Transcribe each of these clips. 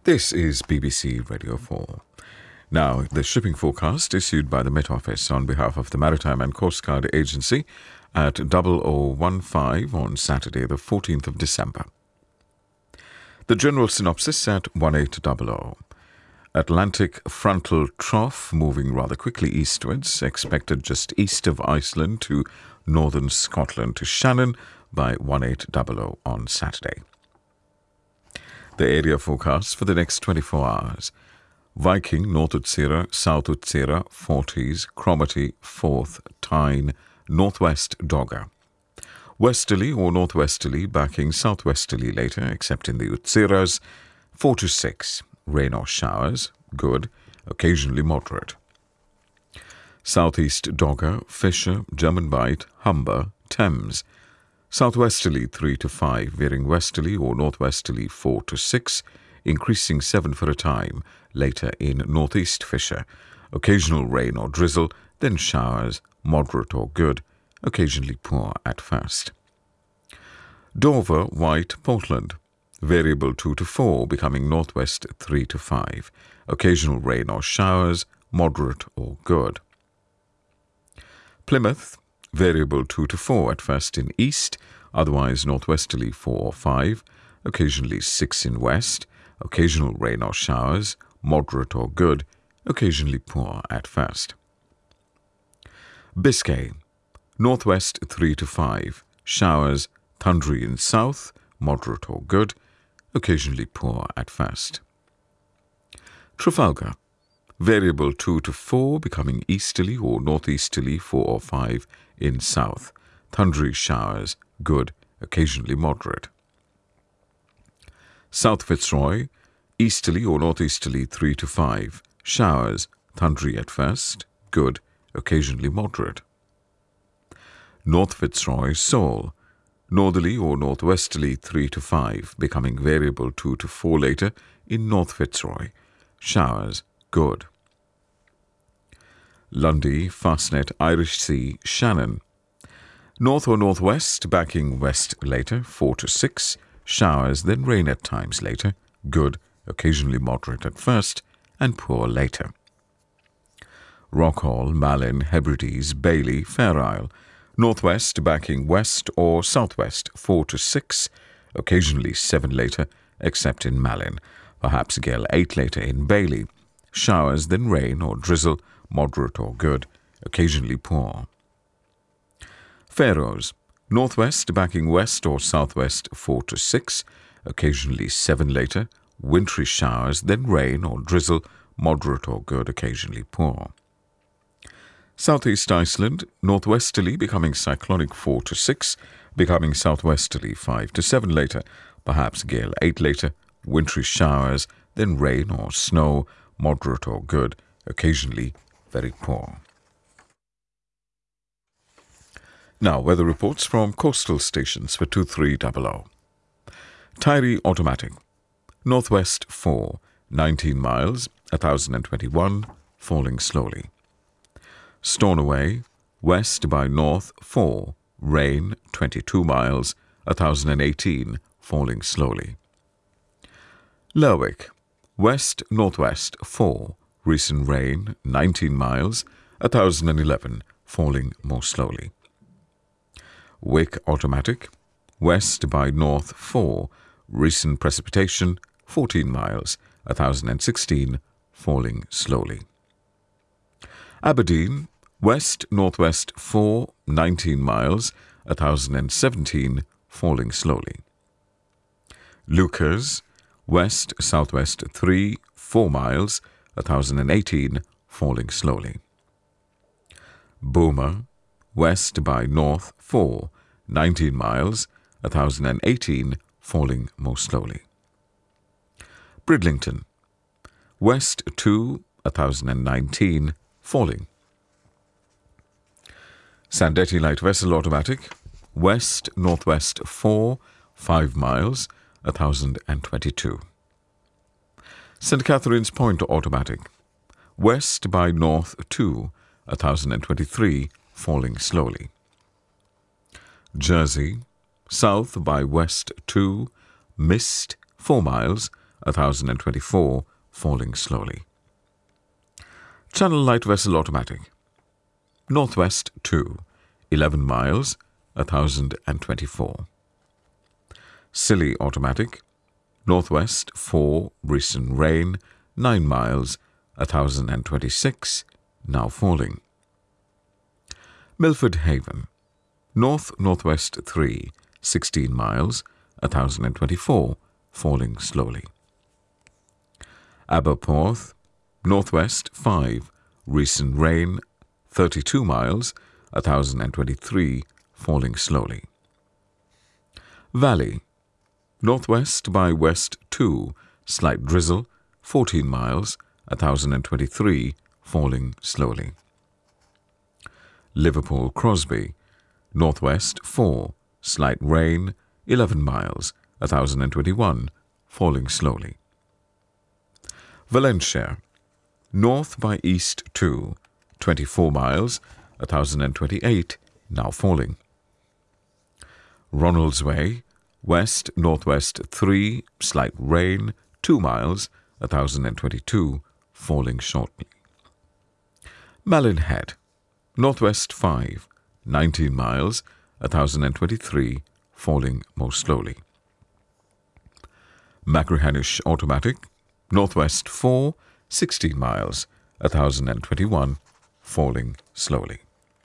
This is BBC Radio 4. Now, the shipping forecast issued by the Met Office on behalf of the Maritime and Coast Guard Agency at 0015 on Saturday, the 14th of December. The general synopsis at 1800. Atlantic frontal trough moving rather quickly eastwards, expected just east of Iceland to northern Scotland to Shannon by 1800 on Saturday. The area forecast for the next 24 hours. Viking, North Utsira, South Utsira, 40s, Cromarty, 4th, Tyne, Northwest Dogger. Westerly or northwesterly backing southwesterly later, except in the Utsiras, 4 to 6. Rain or showers, good, occasionally moderate. Southeast Dogger, Fisher, German Bight, Humber, Thames. Southwesterly 3 to 5, veering westerly or northwesterly 4 to 6, increasing 7 for a time, later in northeast Fisher. Occasional rain or drizzle, then showers, moderate or good, occasionally poor at first. Dover, White, Portland. Variable 2 to 4, becoming northwest 3 to 5. Occasional rain or showers, moderate or good. Plymouth, variable 2 to 4 at first in east, otherwise northwesterly 4 or 5, occasionally 6 in west, occasional rain or showers, moderate or good, occasionally poor at first. Biscay, northwest 3 to 5, showers, thundery in south, moderate or good, occasionally poor at first. Trafalgar, variable 2 to 4, becoming easterly or northeasterly 4 or 5 in south, thundery showers, good, occasionally moderate. South Fitzroy, easterly or northeasterly 3 to 5, showers, thundery at first, good, occasionally moderate. North Fitzroy, Seoul, northerly or northwesterly 3 to 5, becoming variable 2 to 4 later in North Fitzroy, showers, good. Lundy, Fastnet, Irish Sea, Shannon. North or northwest, backing west later, 4 to 6, showers, then rain at times later, good, occasionally moderate at first, and poor later. Rockhall, Malin, Hebrides, Bailey, Fair Isle. Northwest, backing west or southwest, 4 to 6, occasionally 7 later, except in Malin, perhaps gale 8 later in Bailey, showers, then rain or drizzle, moderate or good, occasionally poor. Faroes, northwest, backing west or southwest, 4 to 6, occasionally 7 later, wintry showers, then rain or drizzle, moderate or good, occasionally poor. Southeast Iceland, northwesterly becoming cyclonic 4 to 6, becoming southwesterly 5 to 7 later, perhaps gale 8 later, wintry showers, then rain or snow, moderate or good, occasionally very poor. Now, weather reports from coastal stations for 2300. Tyre automatic, northwest 4, 19 miles, 1021, falling slowly. Stornoway, west by north 4, rain 22 miles, 1018, falling slowly. Lerwick, west-northwest 4, recent rain 19 miles, 1011, falling more slowly. Wick automatic, west by north 4, recent precipitation 14 miles, 1016, falling slowly. Aberdeen, west-northwest 4, 19 miles, 1017, falling slowly. Lucas, west-southwest 3, 4 miles, 1018, falling slowly. Boomer, west by north 4, 19 miles, 1018, falling more slowly. Bridlington, west 2, 1019, falling. Sandetti light vessel automatic, west-northwest 4, 5 miles, 1022. St. Catherine's Point automatic, west by north 2, 1023, falling slowly. Jersey, south by west 2, mist 4 miles, 1024, falling slowly. Channel Light Vessel Automatic. Northwest 2, 11 miles, 1024. Scilly Automatic. Northwest 4, recent rain, 9 miles, 1026, now falling. Milford Haven. North-northwest 3, 16 miles, 1024, falling slowly. Aberporth. Northwest 5, recent rain, 32 miles, 1023, falling slowly. Valley. Northwest by west 2, slight drizzle, 14 miles, 1023, falling slowly. Liverpool Crosby. Northwest 4, slight rain, 11 miles, 1021, falling slowly. Valencia. North by east 2, 24 miles, 1028, now falling. Ronaldsway. West-northwest 3, slight rain, 2 miles, 1022, falling shortly. Malin Head. Northwest 5, 19 miles, 1023, falling most slowly. Machrihanish Automatic. Northwest 4, 16 miles, 1021, falling slowly.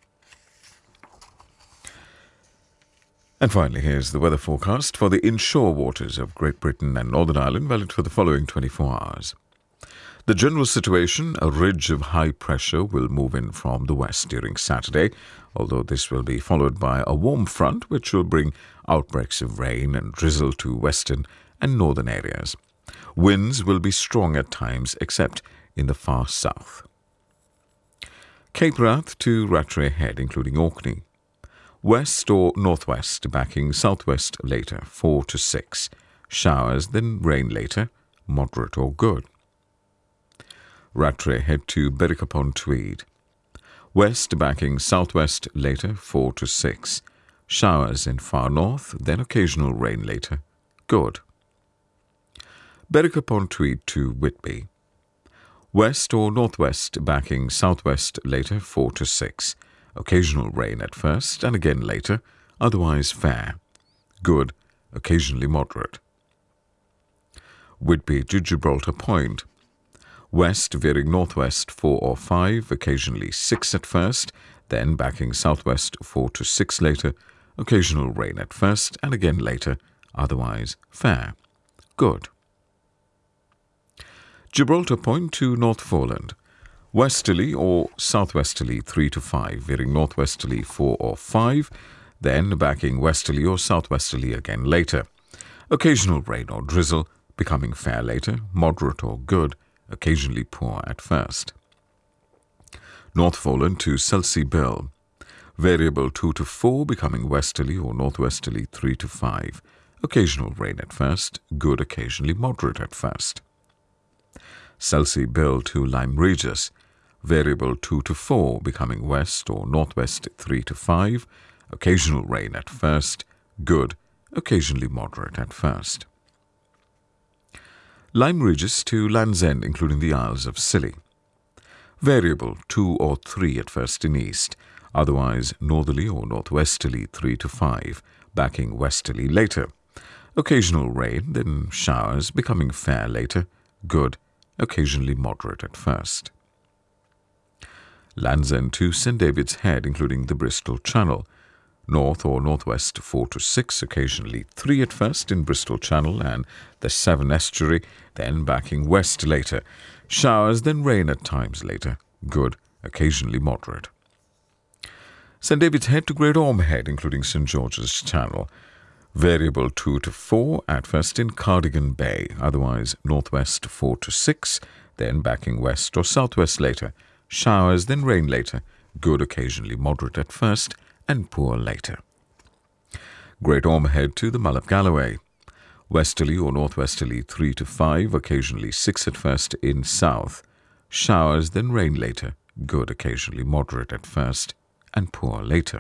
And finally, here's the weather forecast for the inshore waters of Great Britain and Northern Ireland, valid for the following 24 hours. The general situation, a ridge of high pressure will move in from the west during Saturday, although this will be followed by a warm front which will bring outbreaks of rain and drizzle to western and northern areas. Winds will be strong at times, except in the far south. Cape Wrath to Rattray Head, including Orkney. West or northwest, backing southwest later, 4 to 6. Showers, then rain later, moderate or good. Rattray Head to Berwick upon Tweed. West backing southwest later, 4 to 6. Showers in far north, then occasional rain later, good. Berwick upon Tweed to Whitby. West or northwest, backing southwest later, 4 to 6. Occasional rain at first and again later, otherwise fair. Good, occasionally moderate. Whitby to Gibraltar Point. West veering northwest 4 or 5, occasionally 6 at first, then backing southwest 4 to 6 later, occasional rain at first and again later, otherwise fair. Good. Gibraltar Point to North Foreland. Westerly or southwesterly 3 to 5, veering northwesterly 4 or 5, then backing westerly or southwesterly again later. Occasional rain or drizzle, becoming fair later, moderate or good, occasionally poor at first. North Foreland to Selsey Bill. Variable 2 to 4, becoming westerly or northwesterly 3 to 5. Occasional rain at first, good, occasionally moderate at first. Selsey Bill to Lyme Regis. Variable 2 to 4, becoming west or northwest 3 to 5. Occasional rain at first, good, occasionally moderate at first. Lyme Regis to Land's End, including the Isles of Scilly. Variable 2 or 3 at first in east, otherwise northerly or northwesterly 3 to 5, backing westerly later. Occasional rain, then showers, becoming fair later, good, occasionally moderate at first. Land's End to St. David's Head, including the Bristol Channel. North or northwest 4 to 6, occasionally 3 at first in Bristol Channel and the Severn Estuary, then backing west later. Showers, then rain at times later. Good, occasionally moderate. St. David's Head to Great Orme Head, including St. George's Channel. Variable 2 to 4 at first in Cardigan Bay, otherwise northwest 4 to 6, then backing west or southwest later. Showers, then rain later. Good, occasionally moderate at first, and poor later. Great Orme Head to the Mull of Galloway. Westerly or northwesterly 3 to 5, occasionally 6 at first in south. Showers, then rain later. Good, occasionally moderate at first, and poor later.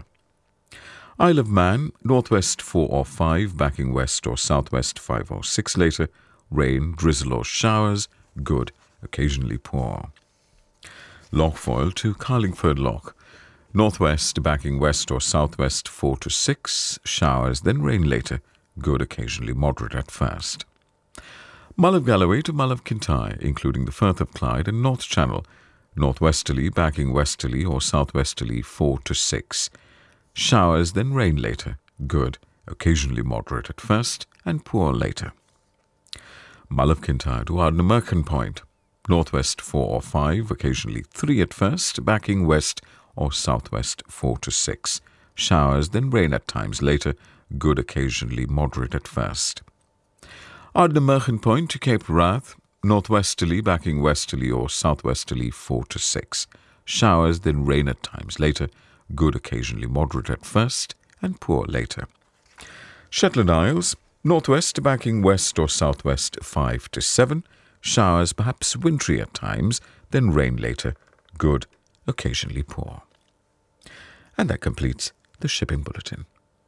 Isle of Man, northwest 4 or 5, backing west or southwest 5 or 6 later. rain, drizzle or showers, good, occasionally poor. Lochfoyle to Carlingford Loch. Northwest backing west or southwest 4 to 6, showers, then rain later, good, occasionally moderate at first. Mull of Galloway to Mull of Kintyre, including the Firth of Clyde and North Channel. Northwesterly backing westerly or southwesterly 4 to 6. Showers, then rain later, good, occasionally moderate at first and poor later. Mull of Kintyre to Ardnamurchan Point. Northwest 4 or 5, occasionally 3 at first, backing west or southwest 4 to 6. Showers, then rain at times later, good, occasionally moderate at first. Ardnamurchan Point to Cape Wrath, northwesterly backing westerly or southwesterly 4 to 6. Showers, then rain at times later, good, occasionally moderate at first and poor later. Shetland Isles, northwest backing west or southwest 5 to 7. Showers, perhaps wintry at times, then rain later, good, occasionally poor. And that completes the shipping bulletin.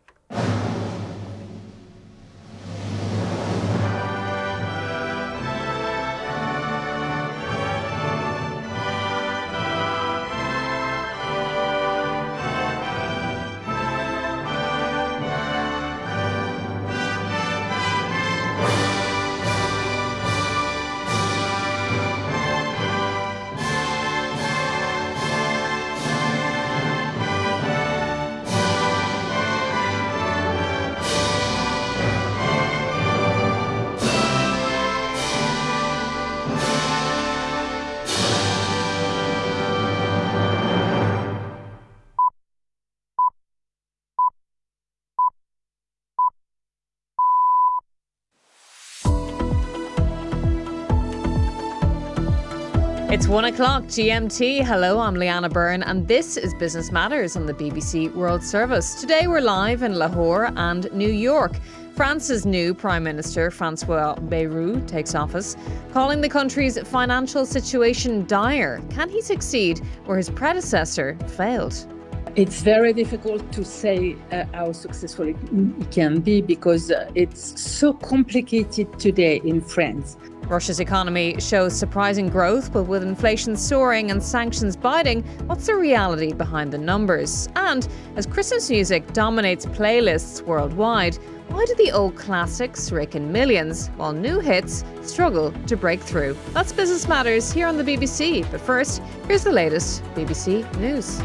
It's 1 o'clock GMT. Hello, I'm Leanna Byrne and this is Business Matters on the BBC World Service. Today we're live in Lahore and New York. France's new Prime Minister, Francois Bayrou, takes office, calling the country's financial situation dire. Can he succeed where his predecessor failed? It's very difficult to say how successful it can be because it's so complicated today in France. Russia's economy shows surprising growth, but with inflation soaring and sanctions biting, what's the reality behind the numbers? And as Christmas music dominates playlists worldwide, why do the old classics rake in millions while new hits struggle to break through? That's Business Matters here on the BBC. But first, here's the latest BBC News.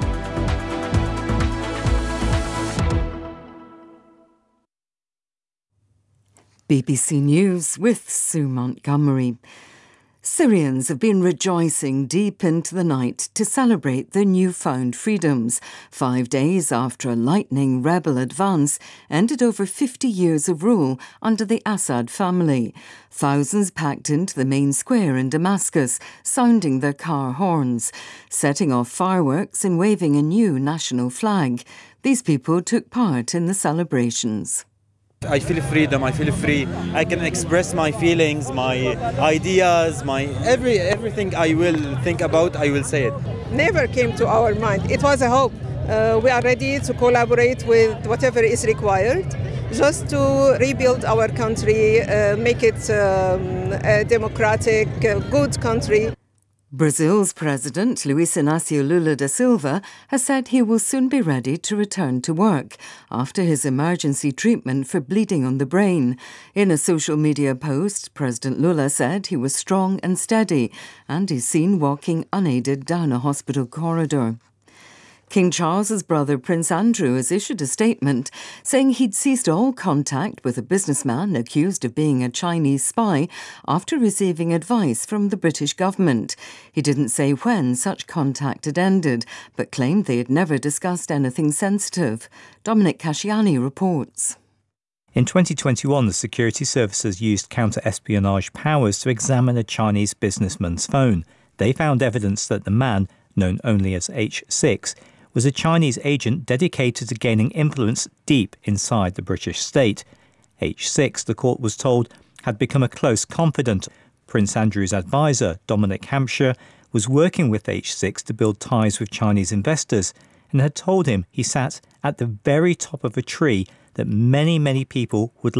BBC News with Sue Montgomery. Syrians have been rejoicing deep into the night to celebrate their newfound freedoms, 5 days after a lightning rebel advance ended over 50 years of rule under the Assad family. Thousands packed into the main square in Damascus, sounding their car horns, setting off fireworks and waving a new national flag. These people took part in the celebrations. I feel freedom, I feel free. I can express my feelings, my ideas, my everything I will think about, I will say it. Never came to our mind. It was a hope. We are ready to collaborate with whatever is required just to rebuild our country, make it a democratic, good country. Brazil's President Luiz Inácio Lula da Silva has said he will soon be ready to return to work after his emergency treatment for bleeding on the brain. In a social media post, President Lula said he was strong and steady and is seen walking unaided down a hospital corridor. King Charles's brother Prince Andrew has issued a statement saying he'd ceased all contact with a businessman accused of being a Chinese spy after receiving advice from the British government. He didn't say when such contact had ended, but claimed they had never discussed anything sensitive. Dominic Casciani reports. In 2021, the security services used counter-espionage powers to examine a Chinese businessman's phone. They found evidence that the man, known only as H6, was a Chinese agent dedicated to gaining influence deep inside the British state. H6, the court was told, had become a close confidant. Prince Andrew's advisor, Dominic Hampshire, was working with H6 to build ties with Chinese investors and had told him he sat at the very top of a tree that many people would